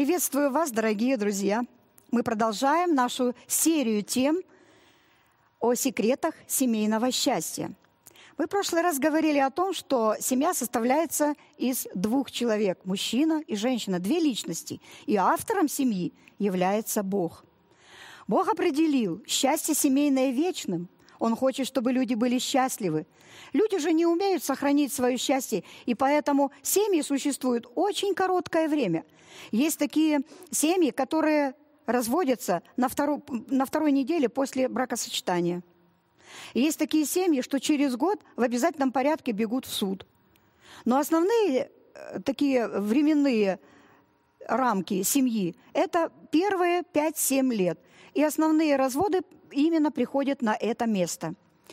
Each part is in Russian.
Приветствую вас, дорогие друзья! Мы продолжаем нашу серию тем о секретах семейного счастья. Мы в прошлый раз говорили о том, что семья составляется из двух человек – мужчина и женщина, две личности. И автором семьи является Бог. Бог определил счастье семейное вечным. Он хочет, чтобы люди были счастливы. Люди же не умеют сохранить свое счастье, и поэтому семьи существуют очень короткое время. Есть такие семьи, которые разводятся на второй неделе после бракосочетания. И есть такие семьи, что через год в обязательном порядке бегут в суд. Но основные такие временные рамки семьи – это первые 5-7 лет. И основные разводы именно приходят на это место.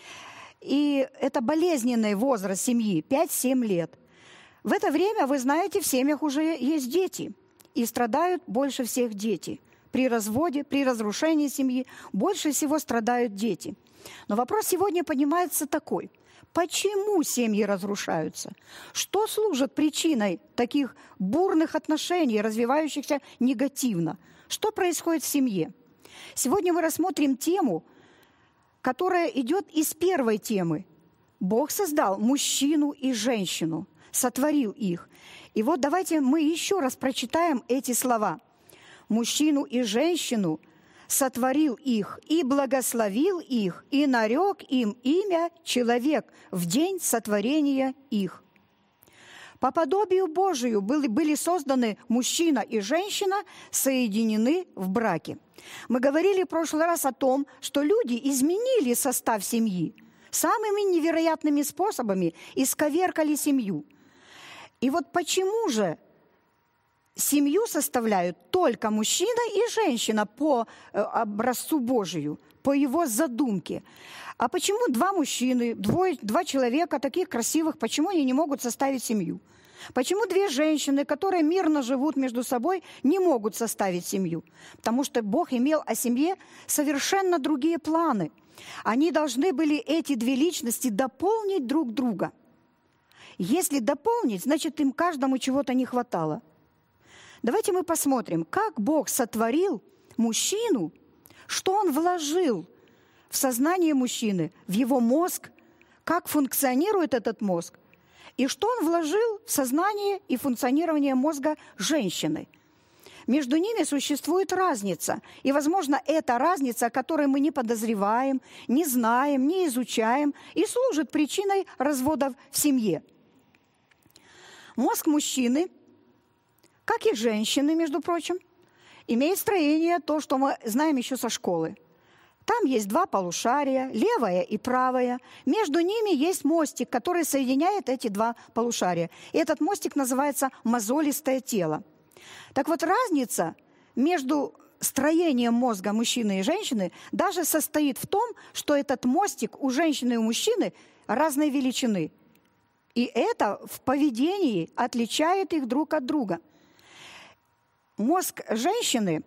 И это болезненный возраст семьи – 5-7 лет. В это время, вы знаете, в семьях уже есть дети. И страдают больше всех дети. При разводе, при разрушении семьи больше всего страдают дети. Но вопрос сегодня поднимается такой. Почему семьи разрушаются? Что служит причиной таких бурных отношений, развивающихся негативно? Что происходит в семье? Сегодня мы рассмотрим тему, которая идет из первой темы. Бог создал мужчину и женщину, сотворил их. И вот давайте мы еще раз прочитаем эти слова. Мужчину и женщину сотворил их, и благословил их, и нарек им имя человек в день сотворения их. По подобию Божию были созданы мужчина и женщина, соединены в браке. Мы говорили в прошлый раз о том, что люди изменили состав семьи, самыми невероятными способами исковеркали семью. И вот почему же семью составляют только мужчина и женщина по образцу Божию, по его задумке? А почему два мужчины, два человека таких красивых, почему они не могут составить семью? Почему две женщины, которые мирно живут между собой, не могут составить семью? Потому что Бог имел о семье совершенно другие планы. Они должны были, эти две личности, дополнить друг друга. Если дополнить, значит, им каждому чего-то не хватало. Давайте мы посмотрим, как Бог сотворил мужчину, что Он вложил в сознание мужчины, в его мозг, как функционирует этот мозг, и что Он вложил в сознание и функционирование мозга женщины. Между ними существует разница. И, возможно, эта разница, о которой мы не подозреваем, не знаем, не изучаем, и служит причиной разводов в семье. Мозг мужчины, как и женщины, между прочим, имеет строение, то, что мы знаем еще со школы. Там есть два полушария, левое и правое. Между ними есть мостик, который соединяет эти два полушария. И этот мостик называется мозолистое тело. Так вот, разница между строением мозга мужчины и женщины даже состоит в том, что этот мостик у женщины и у мужчины разной величины. И это в поведении отличает их друг от друга. Мозг женщины,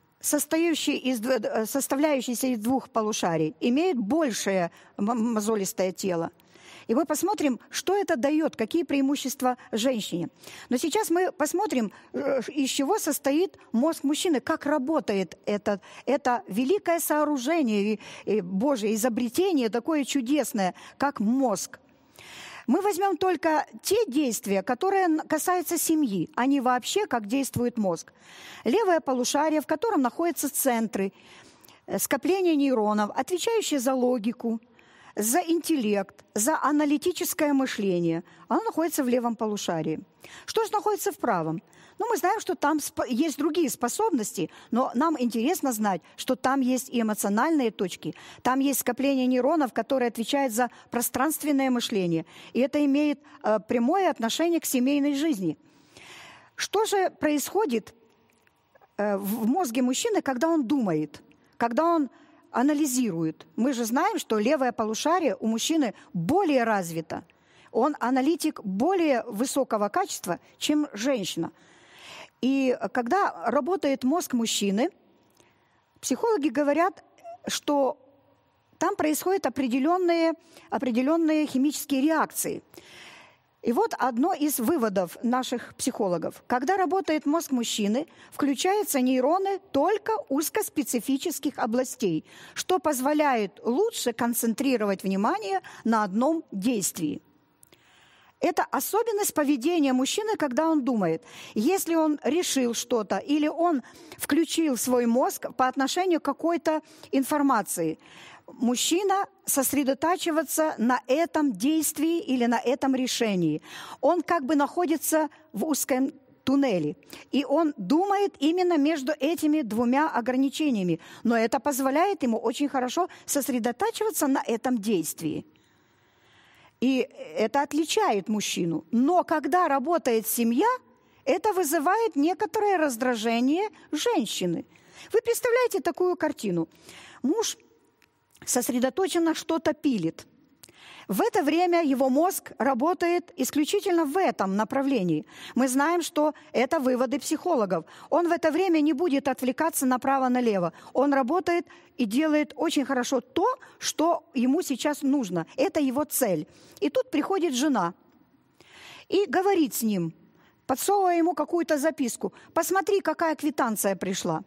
составляющийся из двух полушарий, имеет большее мозолистое тело. И мы посмотрим, что это дает, какие преимущества женщине. Но сейчас мы посмотрим, из чего состоит мозг мужчины, как работает это великое сооружение, Божье изобретение, такое чудесное, как мозг. Мы возьмем только те действия, которые касаются семьи, а не вообще, как действует мозг. Левое полушарие, в котором находятся центры, скопления нейронов, отвечающие за логику, за интеллект, за аналитическое мышление. Оно находится в левом полушарии. Что же находится в правом? Мы знаем, что там есть другие способности, но нам интересно знать, что там есть и эмоциональные точки, там есть скопление нейронов, которые отвечают за пространственное мышление. И это имеет прямое отношение к семейной жизни. Что же происходит в мозге мужчины, когда он думает, когда он анализирует? Мы же знаем, что левое полушарие у мужчины более развито. Он аналитик более высокого качества, чем женщина. И когда работает мозг мужчины, психологи говорят, что там происходят определенные химические реакции. И вот одно из выводов наших психологов. Когда работает мозг мужчины, включаются нейроны только узкоспецифических областей, что позволяет лучше концентрировать внимание на одном действии. Это особенность поведения мужчины, когда он думает. Если он решил что-то или он включил свой мозг по отношению к какой-то информации, мужчина сосредотачивается на этом действии или на этом решении. Он как бы находится в узком туннеле. И он думает именно между этими двумя ограничениями. Но это позволяет ему очень хорошо сосредотачиваться на этом действии. И это отличает мужчину. Но когда работает семья, это вызывает некоторое раздражение женщины. Вы представляете такую картину? Муж сосредоточенно что-то пилит. В это время его мозг работает исключительно в этом направлении. Мы знаем, что это выводы психологов. Он в это время не будет отвлекаться направо-налево. Он работает и делает очень хорошо то, что ему сейчас нужно. Это его цель. И тут приходит жена и говорит с ним, подсовывая ему какую-то записку. «Посмотри, какая квитанция пришла».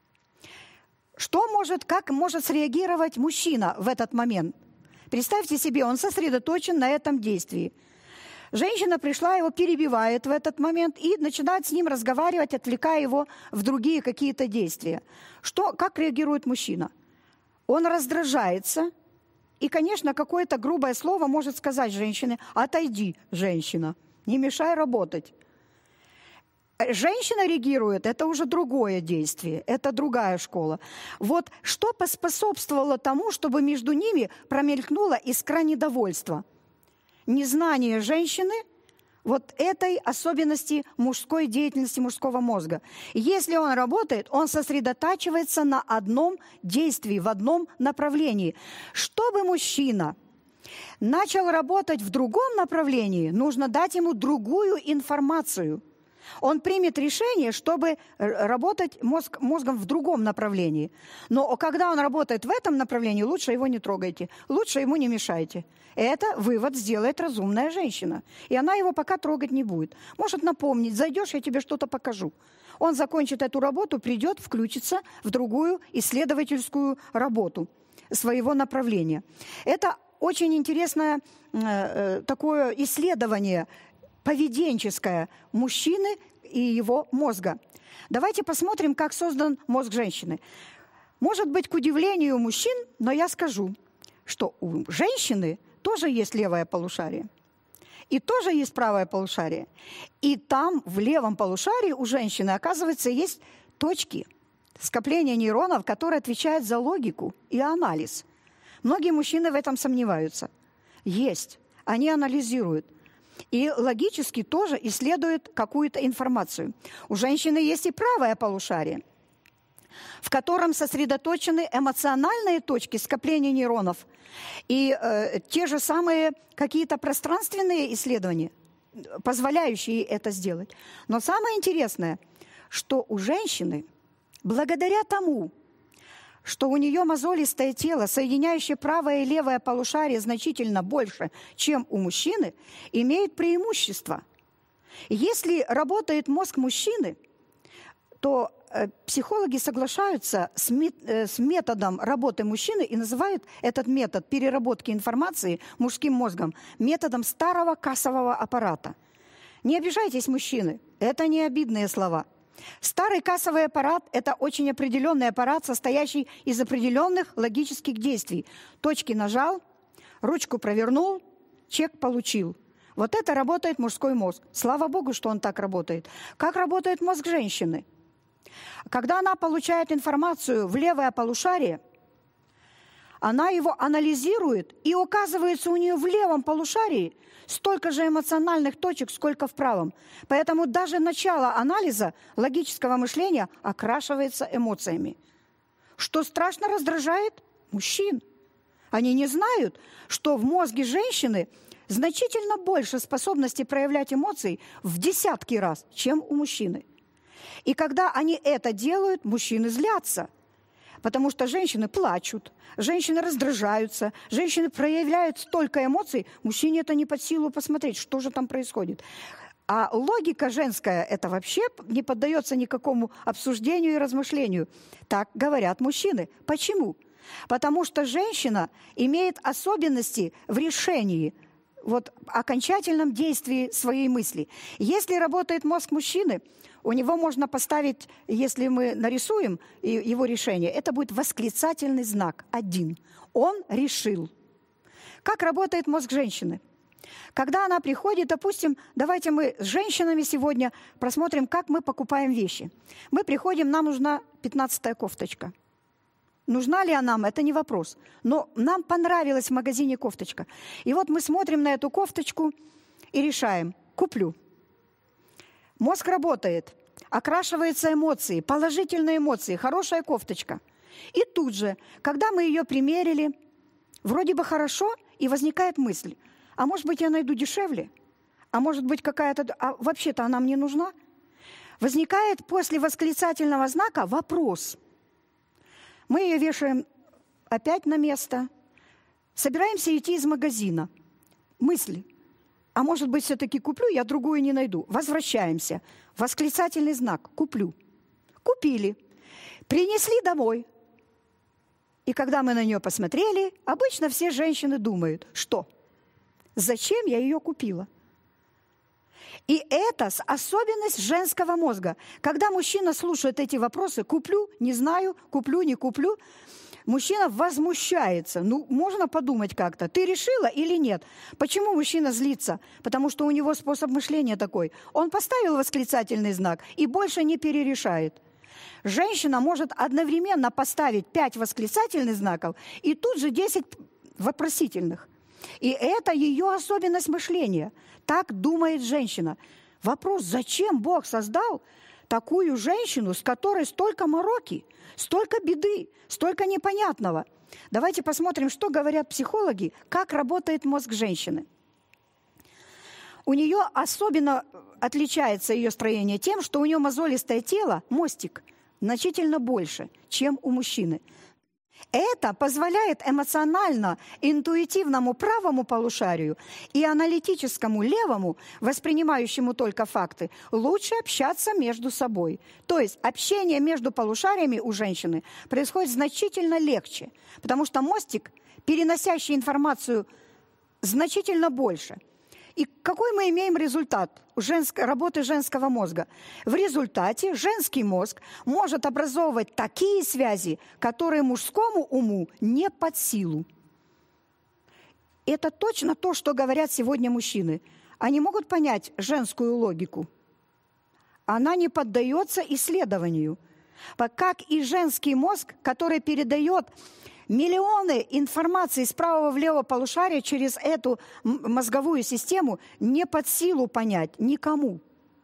Как может среагировать мужчина в этот момент? Представьте себе, он сосредоточен на этом действии. Женщина пришла, его перебивает в этот момент и начинает с ним разговаривать, отвлекая его в другие какие-то действия. Как реагирует мужчина? Он раздражается, и, конечно, какое-то грубое слово может сказать женщине: «Отойди, женщина, не мешай работать». Женщина реагирует, это уже другое действие, это другая школа. Вот что поспособствовало тому, чтобы между ними промелькнула искра недовольства? Незнание женщины вот этой особенности мужской деятельности, мужского мозга. Если он работает, он сосредотачивается на одном действии, в одном направлении. Чтобы мужчина начал работать в другом направлении, нужно дать ему другую информацию. Он примет решение, чтобы работать мозгом в другом направлении. Но когда он работает в этом направлении, лучше его не трогайте, лучше ему не мешайте. Это вывод сделает разумная женщина. И она его пока трогать не будет. Может напомнить: зайдешь, я тебе что-то покажу. Он закончит эту работу, придет, включится в другую исследовательскую работу своего направления. Это очень интересное такое исследование поведенческое мужчины и его мозга. Давайте посмотрим, как создан мозг женщины. Может быть, к удивлению мужчин, но я скажу, что у женщины тоже есть левое полушарие. И тоже есть правое полушарие. И там, в левом полушарии, у женщины, оказывается, есть точки, скопления нейронов, которые отвечают за логику и анализ. Многие мужчины в этом сомневаются. Есть. Они анализируют. И логически тоже исследуют какую-то информацию. У женщины есть и правое полушарие, в котором сосредоточены эмоциональные точки скопления нейронов и те же самые какие-то пространственные исследования, позволяющие это сделать. Но самое интересное, что у женщины, благодаря тому, что у нее мозолистое тело, соединяющее правое и левое полушарие значительно больше, чем у мужчины, имеет преимущество. Если работает мозг мужчины, то психологи соглашаются с методом работы мужчины и называют этот метод переработки информации мужским мозгом методом старого кассового аппарата. Не обижайтесь, мужчины, это не обидные слова. Старый кассовый аппарат – это очень определенный аппарат, состоящий из определенных логических действий. Точки нажал, ручку провернул, чек получил. Вот это работает мужской мозг. Слава Богу, что он так работает. Как работает мозг женщины? Когда она получает информацию в левое полушарие, она его анализирует, и оказывается, у нее в левом полушарии столько же эмоциональных точек, сколько в правом. Поэтому даже начало анализа логического мышления окрашивается эмоциями. Что страшно раздражает мужчин. Они не знают, что в мозге женщины значительно больше способности проявлять эмоции в десятки раз, чем у мужчины. И когда они это делают, мужчины злятся. Потому что женщины плачут, женщины раздражаются, женщины проявляют столько эмоций, мужчине это не под силу посмотреть, что же там происходит. А логика женская, это вообще не поддается никакому обсуждению и размышлению. Так говорят мужчины. Почему? Потому что женщина имеет особенности в решении, окончательном действии своей мысли. Если работает мозг мужчины, у него можно поставить, если мы нарисуем его решение, это будет восклицательный знак 1. Он решил. Как работает мозг женщины? Когда она приходит, допустим, давайте мы с женщинами сегодня просмотрим, как мы покупаем вещи. Мы приходим, нам нужна 15-я кофточка. Нужна ли она нам, это не вопрос. Но нам понравилась в магазине кофточка. И вот мы смотрим на эту кофточку и решаем, куплю. Мозг работает, окрашиваются эмоции, положительные эмоции, хорошая кофточка. И тут же, когда мы ее примерили, вроде бы хорошо, и возникает мысль, а может быть, я найду дешевле? А может быть, вообще-то она мне нужна? Возникает после восклицательного знака вопрос. Мы ее вешаем опять на место, собираемся идти из магазина. Мысль. А может быть, все-таки куплю, я другую не найду. Возвращаемся. Восклицательный знак. Куплю. Купили. Принесли домой. И когда мы на нее посмотрели, обычно все женщины думают, что? Зачем я ее купила? И это особенность женского мозга. Когда мужчина слушает эти вопросы, куплю, не знаю, куплю, не куплю, мужчина возмущается. Можно подумать как-то, ты решила или нет? Почему мужчина злится? Потому что у него способ мышления такой. Он поставил восклицательный знак и больше не перерешает. Женщина может одновременно поставить 5 восклицательных знаков и тут же 10 вопросительных. И это ее особенность мышления. Так думает женщина. Вопрос, зачем Бог создал такую женщину, с которой столько мороки, столько беды, столько непонятного? Давайте посмотрим, что говорят психологи, как работает мозг женщины. У нее особенно отличается ее строение тем, что у нее мозолистое тело, мостик, значительно больше, чем у мужчины. Это позволяет эмоционально интуитивному правому полушарию и аналитическому левому, воспринимающему только факты, лучше общаться между собой. То есть общение между полушариями у женщины происходит значительно легче, потому что мостик, переносящий информацию, значительно больше. И какой мы имеем результат работы женского мозга? В результате женский мозг может образовывать такие связи, которые мужскому уму не под силу. Это точно то, что говорят сегодня мужчины. Они могут понять женскую логику. Она не поддается исследованию. Как и женский мозг, который передает миллионы информации с правого в левое полушарие через эту мозговую систему, не под силу понять никому.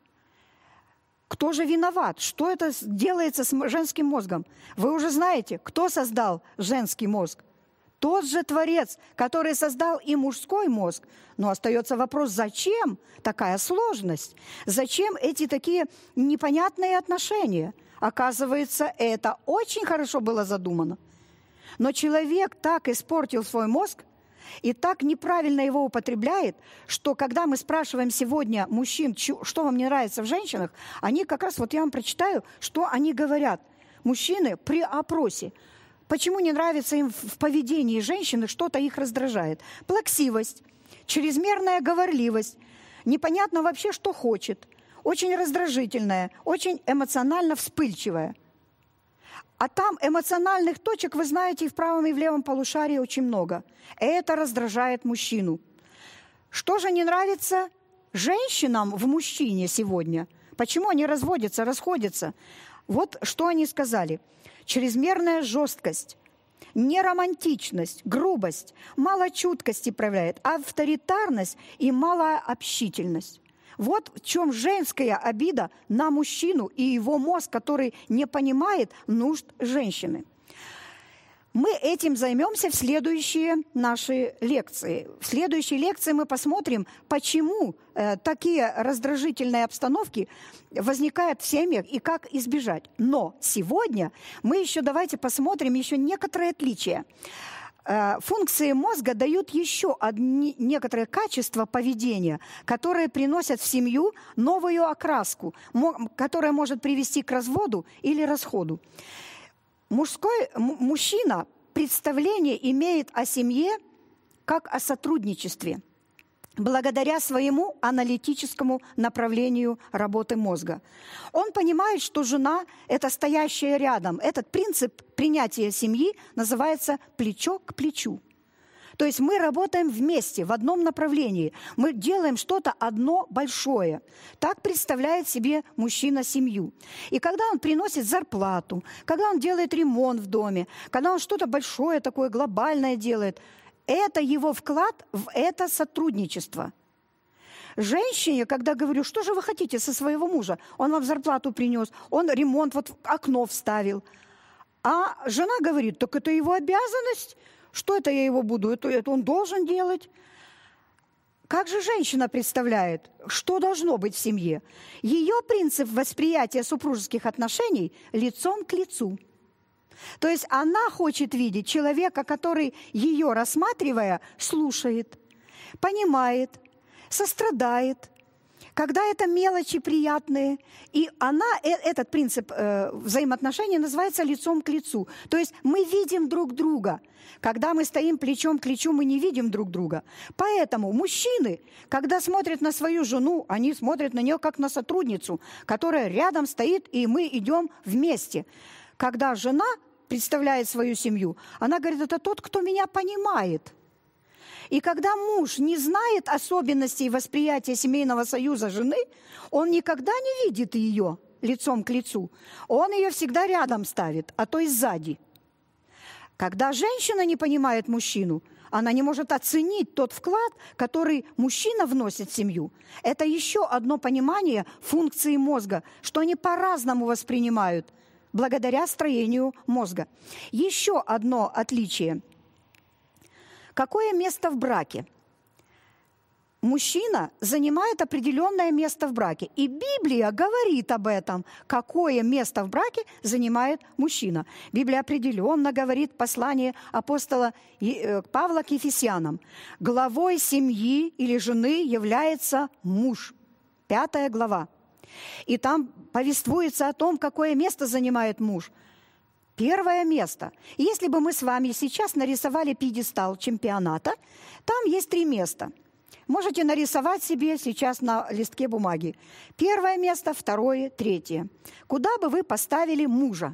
Кто же виноват? Что это делается с женским мозгом? Вы уже знаете, кто создал женский мозг? Тот же Творец, который создал и мужской мозг. Но остается вопрос, зачем такая сложность? Зачем эти такие непонятные отношения? Оказывается, это очень хорошо было задумано. Но человек так испортил свой мозг и так неправильно его употребляет, что когда мы спрашиваем сегодня мужчин, что вам не нравится в женщинах, они как раз, я вам прочитаю, что они говорят. Мужчины при опросе. Почему не нравится им в поведении женщины, что-то их раздражает? Плаксивость, чрезмерная говорливость, непонятно вообще, что хочет, очень раздражительная, очень эмоционально вспыльчивая. А там эмоциональных точек, вы знаете, и в правом, и в левом полушарии очень много. Это раздражает мужчину. Что же не нравится женщинам в мужчине сегодня? Почему они разводятся, расходятся? Вот что они сказали. Чрезмерная жесткость, неромантичность, грубость, мало чуткости проявляет, авторитарность и малая общительность. Вот в чем женская обида на мужчину и его мозг, который не понимает нужд женщины. Мы этим займемся в следующие наши лекции. В следующей лекции мы посмотрим, почему такие раздражительные обстановки возникают в семьях и как избежать. Но сегодня мы еще давайте посмотрим еще некоторые отличия. Функции мозга дают еще некоторые качества поведения, которые приносят в семью новую окраску, которая может привести к разводу или расходу. Мужчина представление имеет о семье как о сотрудничестве, благодаря своему аналитическому направлению работы мозга. Он понимает, что жена – это стоящая рядом. Этот принцип принятия семьи называется «плечо к плечу». То есть мы работаем вместе, в одном направлении. Мы делаем что-то одно большое. Так представляет себе мужчина семью. И когда он приносит зарплату, когда он делает ремонт в доме, когда он что-то большое такое глобальное делает, это его вклад в это сотрудничество. Женщине, когда говорю, что же вы хотите со своего мужа? Он вам зарплату принес, он ремонт, вот окно вставил. А жена говорит, так это его обязанность. Что это я его буду? Это он должен делать. Как же женщина представляет, что должно быть в семье? Ее принцип восприятия супружеских отношений лицом к лицу. То есть она хочет видеть человека, который ее, рассматривая, слушает, понимает, сострадает, когда это мелочи приятные. И этот принцип взаимоотношений называется лицом к лицу. То есть мы видим друг друга. Когда мы стоим плечом к плечу, мы не видим друг друга. Поэтому мужчины, когда смотрят на свою жену, они смотрят на нее как на сотрудницу, которая рядом стоит, и мы идем вместе. Когда жена представляет свою семью, она говорит, это тот, кто меня понимает. И когда муж не знает особенностей восприятия семейного союза жены, он никогда не видит ее лицом к лицу. Он ее всегда рядом ставит, а то и сзади. Когда женщина не понимает мужчину, она не может оценить тот вклад, который мужчина вносит в семью. Это еще одно понимание функции мозга, что они по-разному воспринимают, благодаря строению мозга. Еще одно отличие. Какое место в браке? Мужчина занимает определенное место в браке. И Библия говорит об этом, какое место в браке занимает мужчина. Библия определенно говорит в послании апостола Павла к Ефесянам. Главой семьи или жены является муж. 5 глава. И там повествуется о том, какое место занимает муж. Первое место. Если бы мы с вами сейчас нарисовали пьедестал чемпионата, там есть 3 места. Можете нарисовать себе сейчас на листке бумаги. Первое место, второе, третье. Куда бы вы поставили мужа?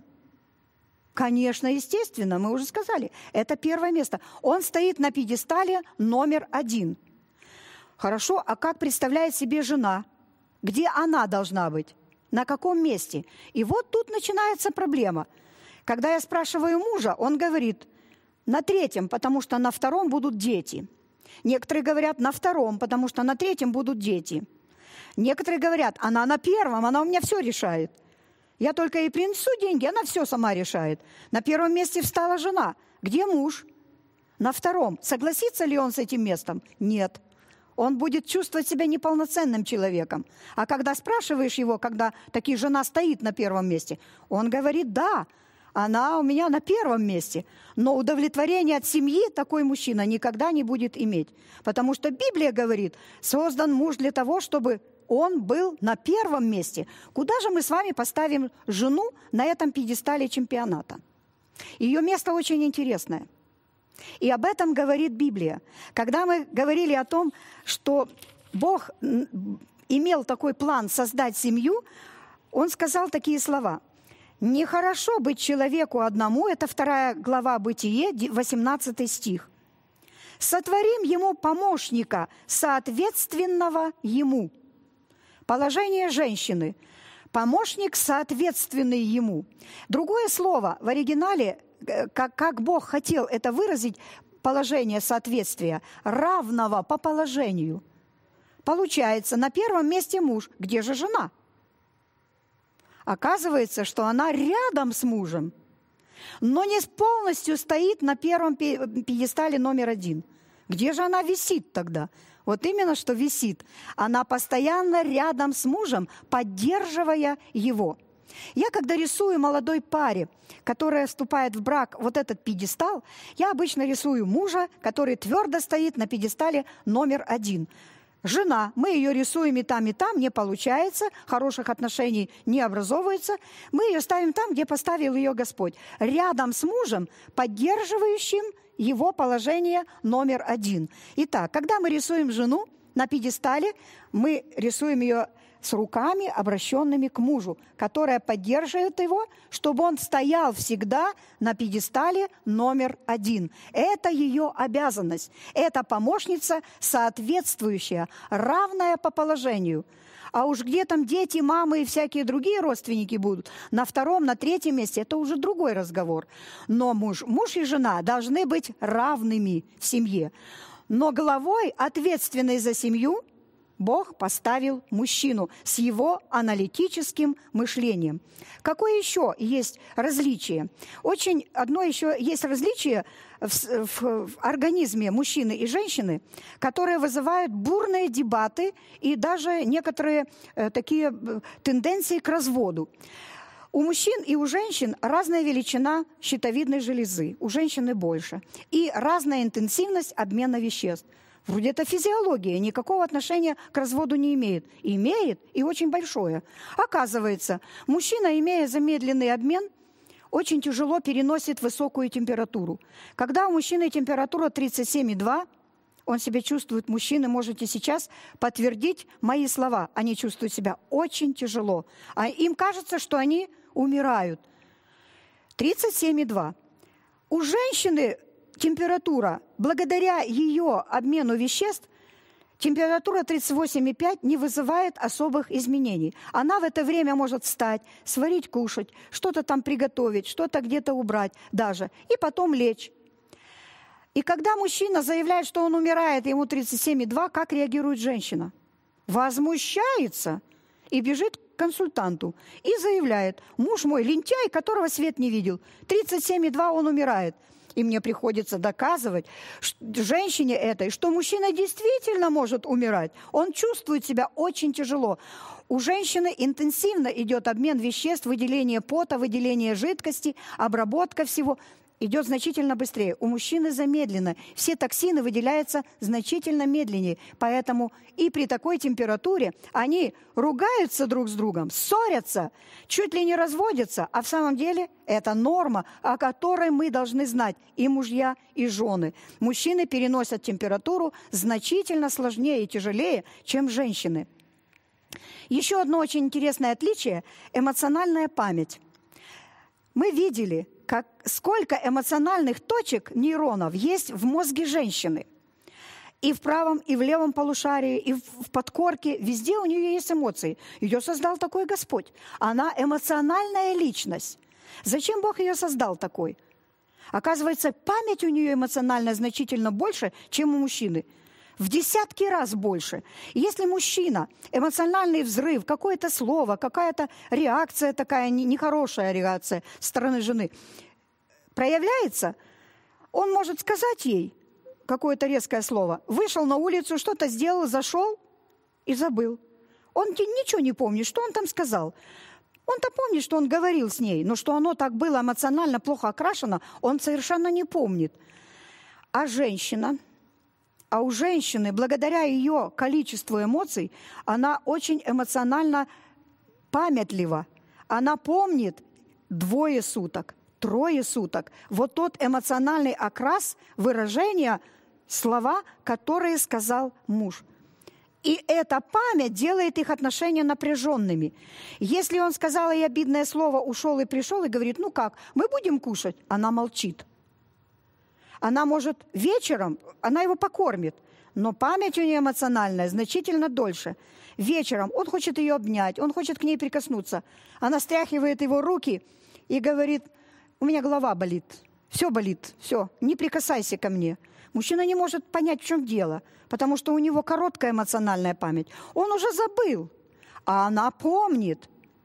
Конечно, естественно, мы уже сказали, это первое место. Он стоит на пьедестале номер 1. Хорошо, а как представляет себе жена? Где она должна быть? На каком месте? И вот тут начинается проблема. Когда я спрашиваю мужа, он говорит, на 3, потому что на 2 будут дети. Некоторые говорят, на 2, потому что на 3 будут дети. Некоторые говорят, она на 1, она у меня все решает. Я только ей принесу деньги, она все сама решает. На 1 месте встала жена. Где муж? На 2. Согласится ли он с этим местом? Нет. Он будет чувствовать себя неполноценным человеком. А когда спрашиваешь его, когда таки жена стоит на 1 месте, он говорит, да, она у меня на 1 месте. Но удовлетворение от семьи такой мужчина никогда не будет иметь. Потому что Библия говорит, создан муж для того, чтобы он был на 1 месте. Куда же мы с вами поставим жену на этом пьедестале чемпионата? Ее место очень интересное. И об этом говорит Библия. Когда мы говорили о том, что Бог имел такой план создать семью, Он сказал такие слова. «Нехорошо быть человеку одному», это 2 глава Бытие, 18 стих. «Сотворим ему помощника, соответственного ему». Положение женщины. Помощник, соответственный ему. Другое слово в оригинале, как Бог хотел это выразить, положение соответствия, равного по положению. Получается, на 1 месте муж. Где же жена? Оказывается, что она рядом с мужем. но не полностью стоит на первом пьедестале номер 1. Где же она висит тогда? Вот именно что висит. Она постоянно рядом с мужем, поддерживая его. Я, когда рисую молодой паре, которая вступает в брак, вот этот пьедестал, я обычно рисую мужа, который твердо стоит на пьедестале номер 1. Жена, мы ее рисуем и там, не получается, хороших отношений не образовывается. Мы ее ставим там, где поставил ее Господь. Рядом с мужем, поддерживающим его положение номер 1. Итак, когда мы рисуем жену на пьедестале, мы рисуем ее с руками, обращенными к мужу, которая поддерживает его, чтобы он стоял всегда на пьедестале номер 1. Это ее обязанность. Это помощница соответствующая, равная по положению. А уж где там дети, мамы и всякие другие родственники будут, на 2-м, на 3-м месте, это уже другой разговор. Но муж и жена должны быть равными в семье. Но главой, ответственной за семью, Бог поставил мужчину с его аналитическим мышлением. Какое еще есть различие? Одно еще есть различие в организме мужчины и женщины, которые вызывают бурные дебаты и даже некоторые такие тенденции к разводу. У мужчин и у женщин разная величина щитовидной железы, у женщины больше, и разная интенсивность обмена веществ. Вроде это физиология, никакого отношения к разводу не имеет. Имеет, и очень большое. Оказывается, мужчина, имея замедленный обмен, очень тяжело переносит высокую температуру. Когда у мужчины температура 37,2, он себя чувствует, мужчины, можете сейчас подтвердить мои слова, они чувствуют себя очень тяжело. А им кажется, что они умирают. 37,2. У женщины температура, благодаря ее обмену веществ, температура 38,5 не вызывает особых изменений. Она в это время может встать, сварить, кушать, что-то там приготовить, что-то где-то убрать даже, и потом лечь. И когда мужчина заявляет, что он умирает, ему 37,2, как реагирует женщина? Возмущается и бежит к консультанту и заявляет: муж мой лентяй, которого свет не видел, 37,2 он умирает. И мне приходится доказывать женщине этой, что мужчина действительно может умирать. Он чувствует себя очень тяжело. У женщины интенсивно идет обмен веществ, выделение пота, выделение жидкости, обработка всего. Идет значительно быстрее. У мужчины замедленно. Все токсины выделяются значительно медленнее. Поэтому и при такой температуре они ругаются друг с другом, ссорятся, чуть ли не разводятся. А в самом деле это норма, о которой мы должны знать и мужья, и жены. Мужчины переносят температуру значительно сложнее и тяжелее, чем женщины. Еще одно очень интересное отличие – эмоциональная память. Мы видели, сколько эмоциональных точек нейронов есть в мозге женщины. И в правом, и в левом полушарии, и в подкорке. Везде у нее есть эмоции. Ее создал такой Господь. Она эмоциональная личность. Зачем Бог ее создал такой? Оказывается, память у нее эмоциональная значительно больше, чем у мужчины. В десятки раз больше. Если мужчина, эмоциональный взрыв, какое-то слово, какая-то реакция такая, нехорошая реакция со стороны жены проявляется, он может сказать ей какое-то резкое слово, вышел на улицу, что-то сделал, зашел и забыл. Он ничего не помнит, что он там сказал. Он-то помнит, что он говорил с ней, но что оно так было эмоционально плохо окрашено, он совершенно не помнит. А у женщины, благодаря ее количеству эмоций, она очень эмоционально памятлива. Она помнит 2 суток, 3 суток. Вот тот эмоциональный окрас, выражения, слова, которые сказал муж. И эта память делает их отношения напряженными. Если он сказал ей обидное слово, ушел и пришел, и говорит: ну как, мы будем кушать? Она молчит. Она может вечером, она его покормит, но память у нее эмоциональная значительно дольше. Вечером он хочет ее обнять, он хочет к ней прикоснуться. Она стряхивает его руки и говорит: у меня голова болит, все, не прикасайся ко мне. Мужчина не может понять, в чем дело, потому что у него короткая эмоциональная память. Он уже забыл, а она помнит.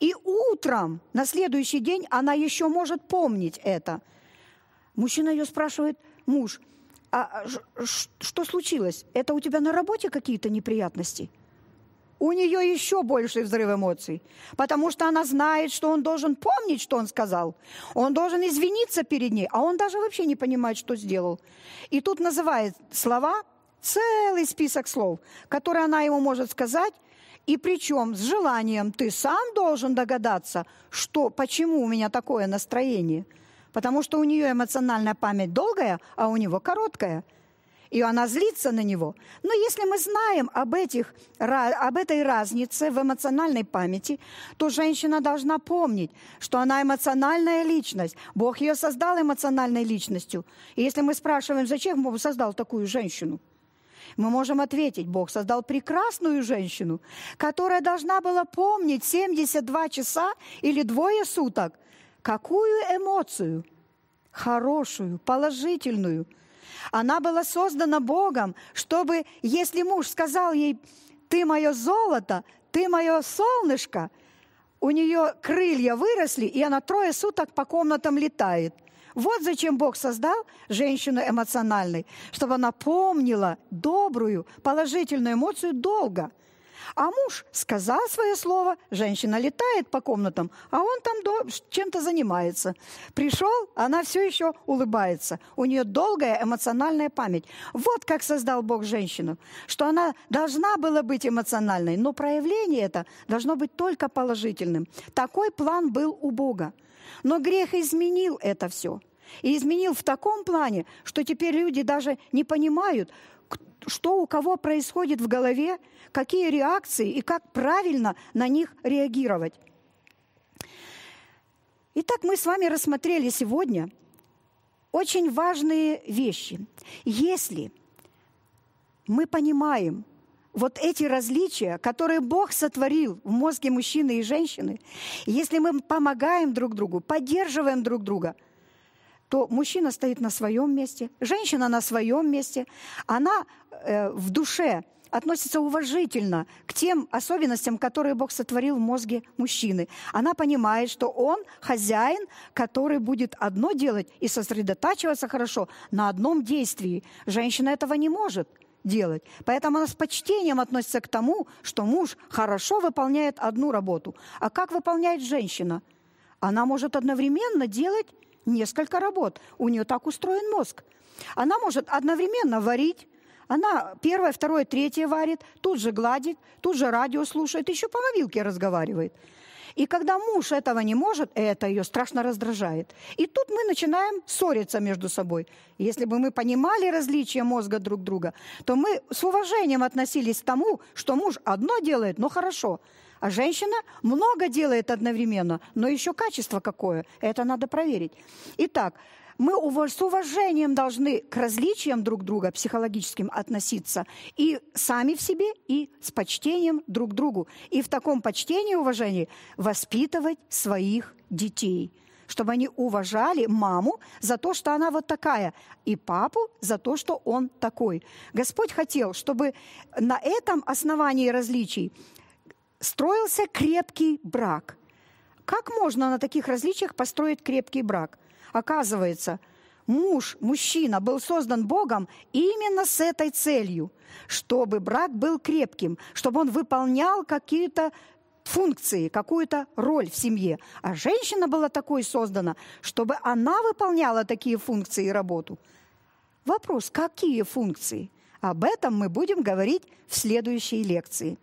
И утром, на следующий день, она еще может помнить это. Мужчина ее спрашивает: муж, а что случилось? Это у тебя на работе какие-то неприятности? У нее еще больший взрыв эмоций, потому что она знает, что он должен помнить, что он сказал. Он должен извиниться перед ней, а он даже вообще не понимает, что сделал. И тут называет слова, целый список слов, которые она ему может сказать, и причем с желанием: ты сам должен догадаться, почему у меня такое настроение. Потому что у нее эмоциональная память долгая, а у него короткая. И она злится на него. Но если мы знаем об этой разнице в эмоциональной памяти, то женщина должна помнить, что она эмоциональная личность. Бог ее создал эмоциональной личностью. И если мы спрашиваем, зачем Бог создал такую женщину, мы можем ответить: Бог создал прекрасную женщину, которая должна была помнить 72 часа или 2 суток, какую эмоцию, хорошую, положительную. Она была создана Богом, чтобы, если муж сказал ей: ты мое золото, ты мое солнышко, у нее крылья выросли, и она 3 суток по комнатам летает. Вот зачем Бог создал женщину эмоциональной, чтобы она помнила добрую, положительную эмоцию долго. А муж сказал свое слово, женщина летает по комнатам, а он там чем-то занимается. Пришел, она все еще улыбается. У нее долгая эмоциональная память. Вот как создал Бог женщину, что она должна была быть эмоциональной, но проявление это должно быть только положительным. Такой план был у Бога. Но грех изменил это все. И изменил в таком плане, что теперь люди даже не понимают, что у кого происходит в голове, какие реакции и как правильно на них реагировать. Итак, мы с вами рассмотрели сегодня очень важные вещи. Если мы понимаем вот эти различия, которые Бог сотворил в мозге мужчины и женщины, если мы помогаем друг другу, поддерживаем друг друга, то мужчина стоит на своем месте, женщина на своем месте, она в душе относится уважительно к тем особенностям, которые Бог сотворил в мозге мужчины. Она понимает, что он хозяин, который будет одно делать и сосредотачиваться хорошо на одном действии. Женщина этого не может делать. Поэтому она с почтением относится к тому, что муж хорошо выполняет одну работу. А как выполняет женщина? Она может одновременно делать несколько работ. У нее так устроен мозг. Она может одновременно варить. Она 1, 2, 3 варит, тут же гладит, тут же радио слушает, еще по мобилке разговаривает. И когда муж этого не может, это ее страшно раздражает. И тут мы начинаем ссориться между собой. Если бы мы понимали различия мозга друг друга, то мы с уважением относились к тому, что муж одно делает, но хорошо, а женщина много делает одновременно, но еще качество какое, это надо проверить. Итак, мы с уважением должны к различиям друг друга психологическим относиться и сами в себе, и с почтением друг к другу. И в таком почтении и уважении воспитывать своих детей, чтобы они уважали маму за то, что она вот такая, и папу за то, что он такой. Господь хотел, чтобы на этом основании различий строился крепкий брак. Как можно на таких различиях построить крепкий брак? Оказывается, мужчина был создан Богом именно с этой целью, чтобы брак был крепким, чтобы он выполнял какие-то функции, какую-то роль в семье. А женщина была такой создана, чтобы она выполняла такие функции и работу. Вопрос, какие функции? Об этом мы будем говорить в следующей лекции.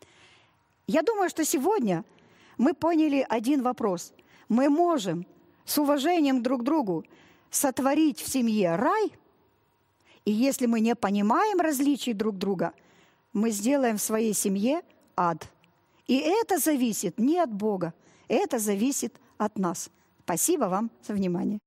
Я думаю, что сегодня мы поняли один вопрос. Мы можем с уважением друг к другу сотворить в семье рай, и если мы не понимаем различий друг друга, мы сделаем в своей семье ад. И это зависит не от Бога, это зависит от нас. Спасибо вам за внимание.